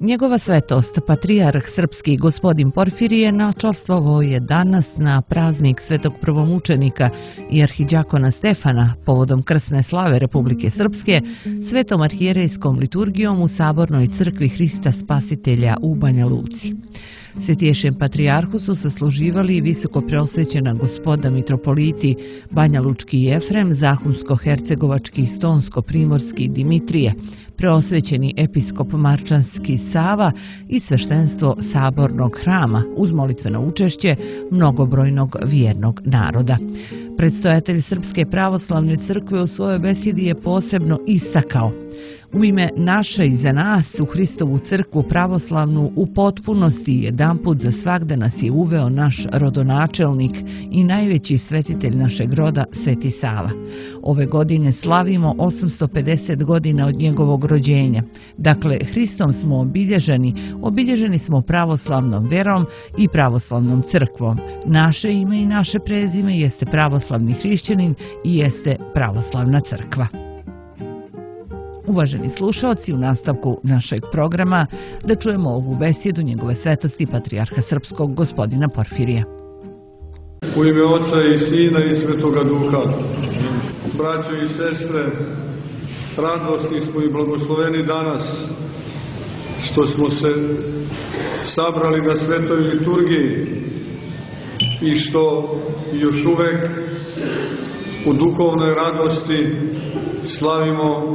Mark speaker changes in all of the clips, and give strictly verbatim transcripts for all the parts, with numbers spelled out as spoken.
Speaker 1: Njegova svetost, patrijarh srpski gospodin Porfirije, načastvovao je danas na praznik svetog prvomučenika i arhidjakona Stefana povodom krsne slave Republike Srpske svetom arhijerejskom liturgijom u Sabornoj crkvi Hrista Spasitelja u Banja Luci. Svetiješem patrijarhu su sasluživali i visoko preosvećena gospoda mitropoliti Banja Lučki Jefrem, Zahumsko-hercegovački i Stonsko-primorski Dimitrije, preosvećeni episkop Marčanski Sava i sveštenstvo Sabornog hrama uz molitveno učešće mnogobrojnog vjernog naroda. Predstojatelj Srpske pravoslavne crkve u svojoj besedi je posebno istakao: u ime naše i za nas u Hristovu crkvu pravoslavnu u potpunosti jedanput za svagda nas je uveo naš rodonačelnik i najveći svetitelj našeg roda, Sveti Sava. Ove godine slavimo osamsto pedeset godina od njegovog rođenja. Dakle, Hristom smo obilježeni, obilježeni smo pravoslavnom verom i pravoslavnom crkvom. Naše ime i naše prezime jeste pravoslavni hrišćanin i jeste pravoslavna crkva. Uvaženi slušalci, u nastavku našeg programa da čujemo ovu besjedu njegove svetosti patrijarha srpskog gospodina Porfirija.
Speaker 2: U ime Oca i Sina i Svetoga Duha, braćo i sestre, radosni smo i blagosloveni danas što smo se sabrali na svetoj liturgiji i što još uvek u duhovnoj radosti slavimo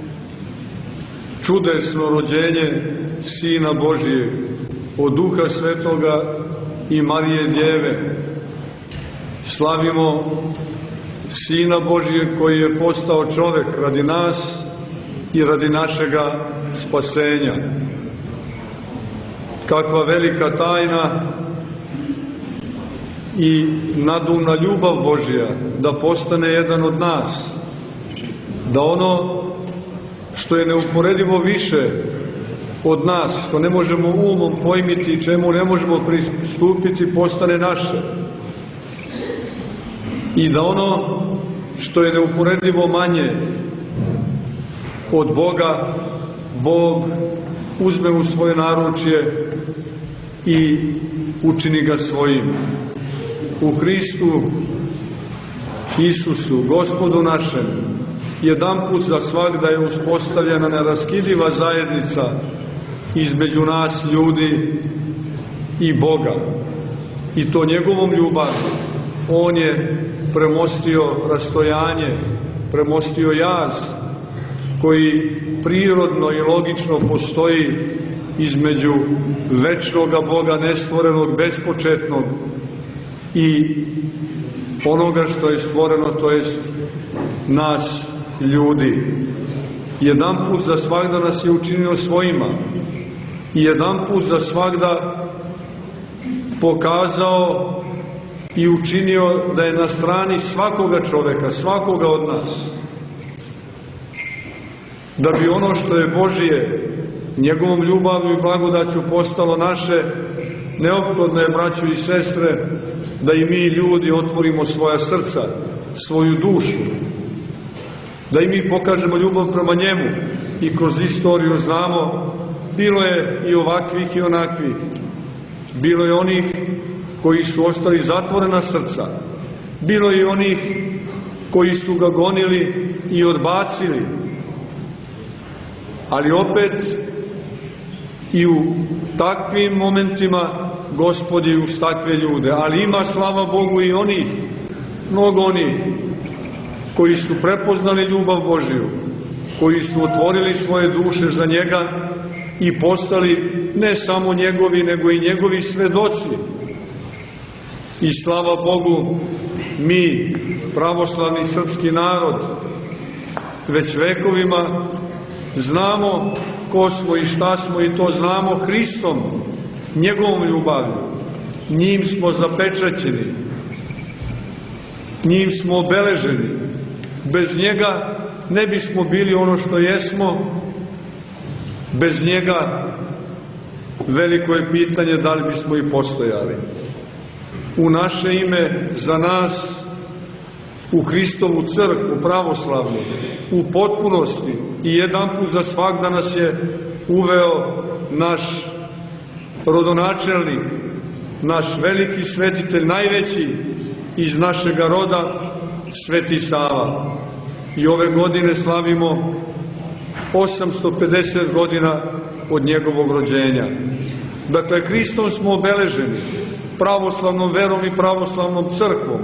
Speaker 2: čudesno rođenje Sina Božijeg, od Duha Svetoga i Marije Djeve. Slavimo Sina Božijeg koji je postao čovek radi nas i radi našega spasenja. Kakva velika tajna i nadumna ljubav Božja da postane jedan od nas, da ono što je neuporedivo više od nas, što ne možemo umom pojmiti i čemu ne možemo pristupiti, postane naše. I da ono što je neuporedivo manje od Boga, Bog uzme u svoje naručje i učini ga svojim. U Hristu Isusu, Gospodu našem, jedanput za svagda je uspostavljena neraskidiva zajednica između nas ljudi i Boga. I to njegovom ljubavlju. On je premostio rastojanje, premostio jaz koji prirodno i logično postoji između večnoga Boga, nestvorenog, bespočetnog, i onoga što je stvoreno, to jest nas, ljudi. Jedanput za svagda nas je učinio svojima i jedanput za svagda pokazao i učinio da je na strani svakoga čoveka, svakoga od nas. Da bi ono što je Božije, njegovom ljubavlju i blagodaću postalo naše, neophodno je, braćo i sestre, da i mi ljudi otvorimo svoja srca, svoju dušu, da i mi pokažemo ljubav prema njemu. I kroz istoriju znamo, bilo je i ovakvih i onakvih, bilo je onih koji su ostali zatvorena srca, bilo je i onih koji su ga gonili i odbacili, ali opet i u takvim momentima Gospod je uz takve ljude. Ali ima, slava Bogu, i onih, mnogo onih koji su prepoznali ljubav Božiju, koji su otvorili svoje duše za njega i postali ne samo njegovi, nego i njegovi svedoci. I slava Bogu, mi, pravoslavni srpski narod, već vekovima znamo ko smo i šta smo, i to znamo Hristom, njegovom ljubavlju. Njim smo zapečaćeni, njim smo obeleženi. Bez njega ne bismo bili ono što jesmo, bez njega veliko je pitanje da li bismo i postojali. U naše ime, za nas, u Hristovu crkvu pravoslavnu, u potpunosti i jedanput za svagda nas je uveo naš rodonačelnik, naš veliki svetitelj, najveći iz našega roda, Sveti Sava. I ove godine slavimo osamsto pedeset godina od njegovog rođenja. Dakle, Hristom smo obeleženi, pravoslavnom verom i pravoslavnom crkvom.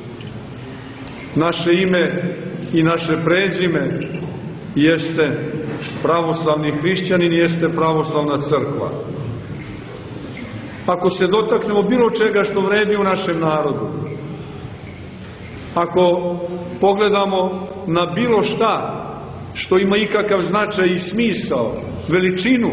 Speaker 2: Naše ime i naše prezime jeste pravoslavni hrišćanin, jeste pravoslavna crkva. Ako se dotaknemo bilo čega što vredi u našem narodu, ako pogledamo na bilo šta što ima ikakav značaj i smisao, veličinu,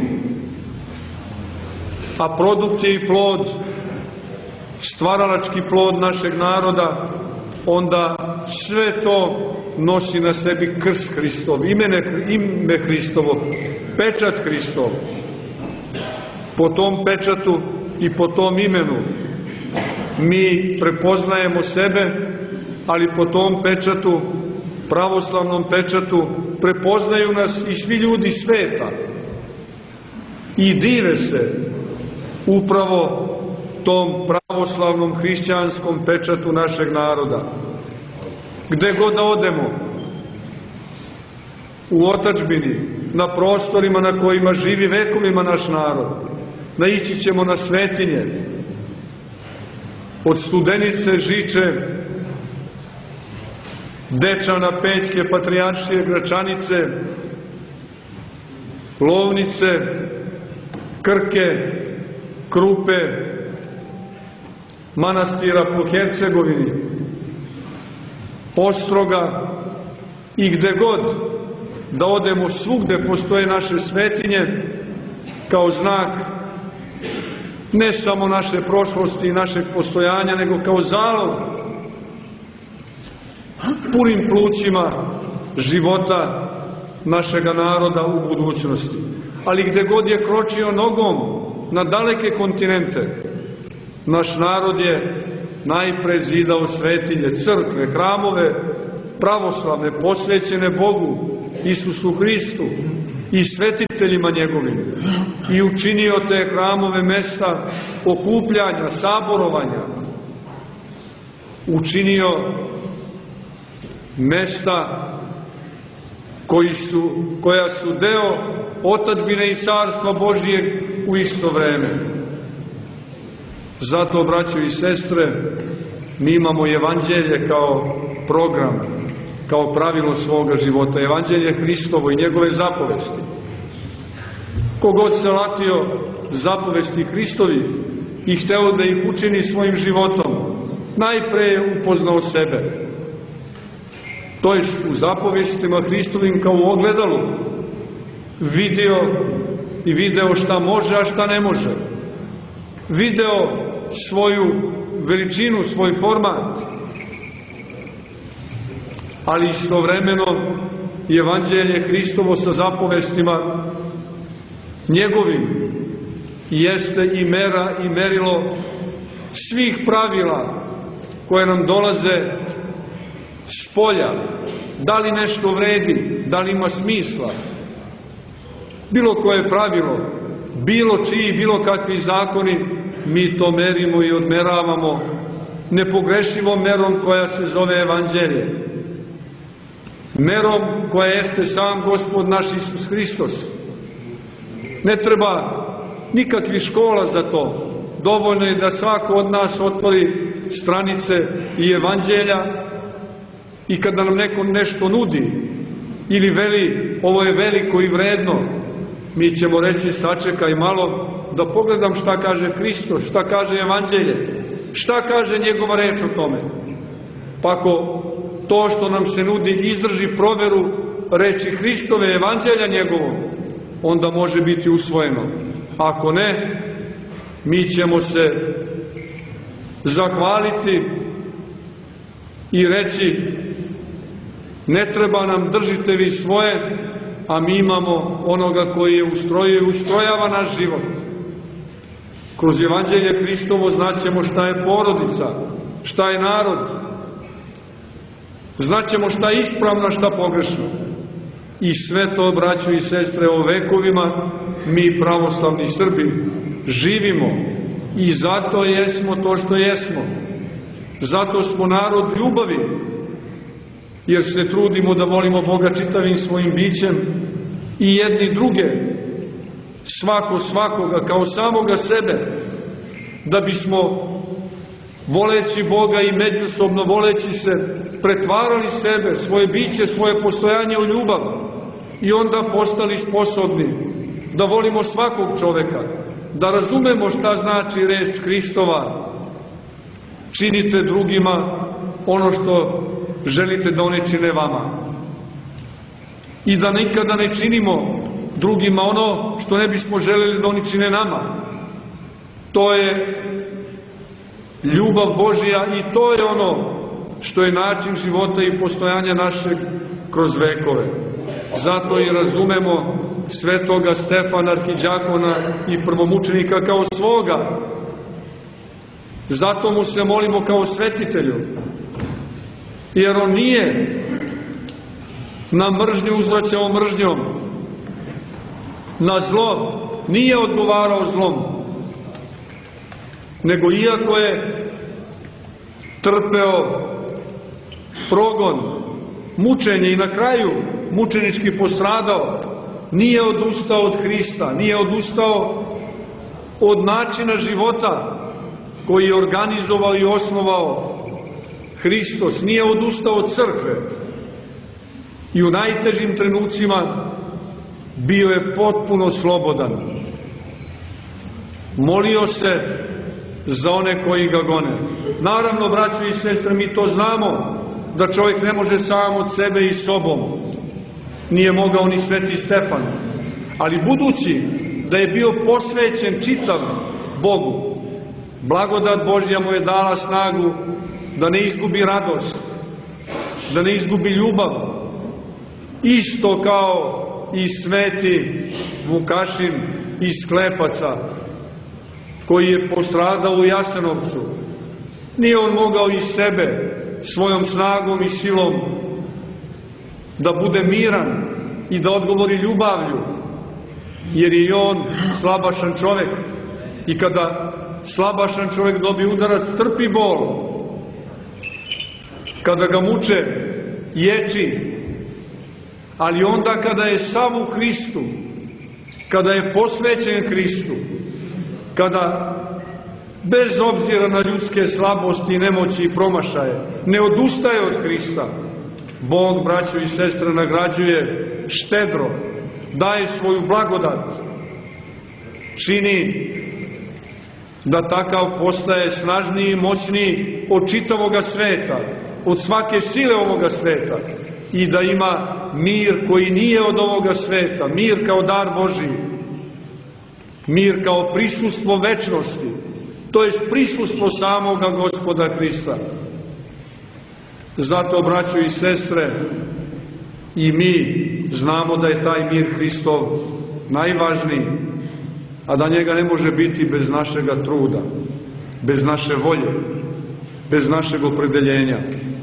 Speaker 2: a produkt je i plod, stvaralački plod našeg naroda, onda sve to nosi na sebi krst Hristov, imene, ime Hristovo, pečat Hristov. Po tom pečatu i po tom imenu mi prepoznajemo sebe, ali po tom pečatu, pravoslavnom pečatu, prepoznaju nas i svi ljudi sveta i dive se upravo tom pravoslavnom hrišćanskom pečatu našeg naroda. Gde god da odemo, u otadžbini, na prostorima na kojima živi vekovima naš narod, naići ćemo na svetinje, od Studenice, Žiče, Dečana, Pećke, Patrijaršije, Gračanice, Lovnice, Krke, Krupe, manastira po Hercegovini, Ostroga i gde god da odemo, svugde postoje naše svetinje kao znak ne samo naše prošlosti i našeg postojanja, nego kao zalog punim plućima života našega naroda u budućnosti. Ali gde god je kročio nogom na daleke kontinente, naš narod je najpre zidao svetinje, crkve, hramove, pravoslavne, posvećene Bogu, Isusu Hristu i svetiteljima njegovim, i učinio te hramove mesta okupljanja, saborovanja, učinio mesta koji su, koja su deo otadžbine i carstva Božijeg u isto vreme. Zato, braćo i sestre, mi imamo evanđelje kao program, kao pravilo svoga života, evanđelje Hristovo i njegove zapovesti. Kogod se latio zapovesti Hristovi i hteo da ih učini svojim životom, najpre je upoznao sebe. To je u zapovestima Hristovim kao u ogledalu vidio i video šta može, a šta ne može. Video svoju veličinu, svoj format, ali istovremeno i evanđelje Hristovo sa zapovestima njegovim jeste i mera i merilo svih pravila koje nam dolaze s polja. Da li nešto vredi, da li ima smisla. Bilo koje pravilo, bilo čiji, bilo kakvi zakoni, mi to merimo i odmeravamo nepogrešivom merom koja se zove evanđelje. Merom koja jeste sam Gospod naš Isus Hristos. Ne treba nikakvih škola za to. Dovoljno je da svako od nas otvori stranice i evanđelja i kada nam neko nešto nudi ili veli ovo je veliko i vredno, mi ćemo reći sačekaj malo da pogledam šta kaže Hristos, šta kaže evanđelje, šta kaže njegova reč o tome. Pa ako to što nam se nudi izdrži proveru reči Hristove, evanđelja njegovom, onda može biti usvojeno. Ako ne, mi ćemo se zahvaliti i reći ne treba nam, držite vi svoje, a mi imamo onoga koji je ustrojio i ustrojava naš život. Kroz evanđelje Hristovo znaćemo šta je porodica, šta je narod, znaćemo šta je ispravno, šta pogrešno. I sve to, braćo i sestre, o vekovima mi pravoslavni Srbi živimo i zato jesmo to što jesmo. Zato smo narod ljubavi, jer se trudimo da volimo Boga čitavim svojim bićem i jedni druge, svako svakoga kao samoga sebe, da bismo voleći Boga i međusobno voleći se pretvarali sebe, svoje biće, svoje postojanje u ljubav i onda postali sposobni da volimo svakog čoveka, da razumemo šta znači reč Hristova: činite drugima ono što želite da oni čine vama. I da nikada ne činimo drugima ono što ne bismo želeli da oni čine nama. To je ljubav Božja i to je ono što je način života i postojanja našeg kroz vekove. Zato i razumemo svetoga Stefana arhidjakona i prvomučenika kao svoga. Zato mu se molimo kao svetitelju, jer on nije na mržnju uzvraćao mržnjom, na zlo nije odgovarao zlom, nego iako je trpeo progon, mučenje i na kraju mučenički postradao, nije odustao od Hrista, nije odustao od načina života koji je organizovao i osnovao Hristos, nije odustao od crkve i u najtežim trenucima bio je potpuno slobodan. Molio se za one koji ga gone. Naravno, braćo i sestre, mi to znamo, da čovjek ne može sam od sebe i sobom. Nije mogao ni sveti Stefan. Ali budući da je bio posvećen čitav Bogu, blagodat Božja mu je dala snagu da ne izgubi radost, da ne izgubi ljubav, isto kao i sveti Vukašin iz Sklepaca, koji je postradao u Jasenovcu. Nije on mogao iz sebe, svojom snagom i silom, da bude miran i da odgovori ljubavlju, jer je i on slabašan čovjek i kada slabašan čovjek dobije udarac, trpi bol. Kada ga muče, ječi, ali onda kada je sav u Hristu, kada je posvećen Hristu, kada bez obzira na ljudske slabosti, nemoći i promašaje ne odustaje od Hrista, Bog, braćo i sestre, nagrađuje štedro, daje svoju blagodat, čini da takav postaje snažniji i moćniji od čitavoga sveta, od svake sile ovoga sveta i da ima mir koji nije od ovoga sveta, mir kao dar Božiji, mir kao prisustvo večnosti, to je prisustvo samoga Gospoda Hrista. Zato, braćo i sestre, i mi znamo da je taj mir Hristov najvažniji, a da njega ne može biti bez našega truda, bez naše volje, bez našeg opredeljenja.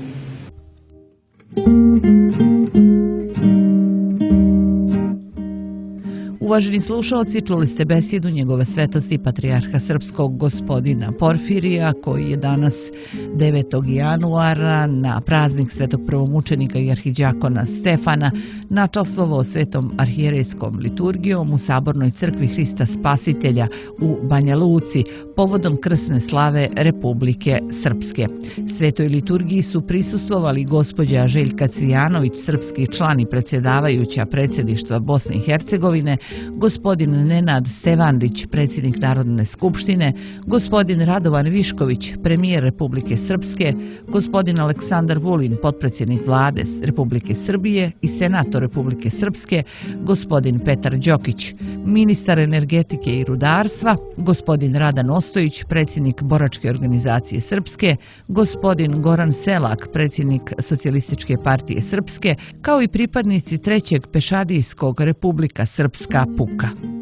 Speaker 1: Uvaženi slušalci, čuli ste besjedu njegove svetosti patrijarha srpskog gospodina Porfirija, koji je danas devetog januara na praznik svetog prvomučenika i arhidjakona Stefana načastvovao svetom arhijerejskom liturgijom u Sabornoj crkvi Hrista Spasitelja u Banja Luci povodom krsne slave Republike Srpske. Svetoj liturgiji su prisustvovali gospođa Željka Cvijanović, srpski član i predsjedavajuća predsjedništva Bosne i Hercegovine, gospodin Nenad Stevandić, predsjednik Narodne skupštine, gospodin Radovan Višković, premijer Republike Srpske, gospodin Aleksandar Vulin, potpredsjednik vlade Republike Srbije i senator Republike Srpske, gospodin Petar Đokić, ministar energetike i rudarstva, gospodin Radan Ostojić, predsjednik Boračke organizacije Srpske, gospodin Goran Selak, predsjednik Socijalističke partije Srpske, kao i pripadnici trećeg pešadijskog Republika Srpska puka.